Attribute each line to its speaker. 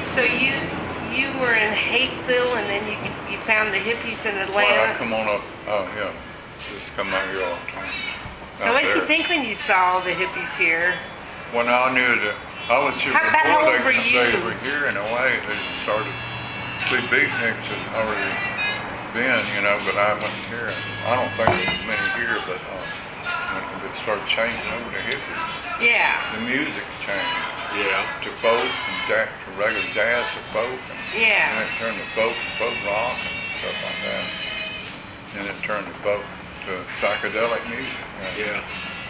Speaker 1: So you were in Hapeville, and then you found the hippies in
Speaker 2: Well, I
Speaker 1: Atlanta.
Speaker 2: come on up, yeah, just come out here all the time.
Speaker 1: So what did you think when you saw the hippies here?
Speaker 2: When I knew that I was here
Speaker 1: How
Speaker 2: before
Speaker 1: old were
Speaker 2: they
Speaker 1: you?
Speaker 2: were here in a way. They started, see, beatniks had already been, but I wasn't here. I don't think there was many here, but when it started changing over to hippies,
Speaker 1: Yeah.
Speaker 2: the music's changed.
Speaker 3: Yeah.
Speaker 2: To folk and to regular jazz to folk. And
Speaker 1: Yeah.
Speaker 2: then it turned to folk rock and stuff like that. Then it turned to folk to psychedelic music.
Speaker 3: Yeah.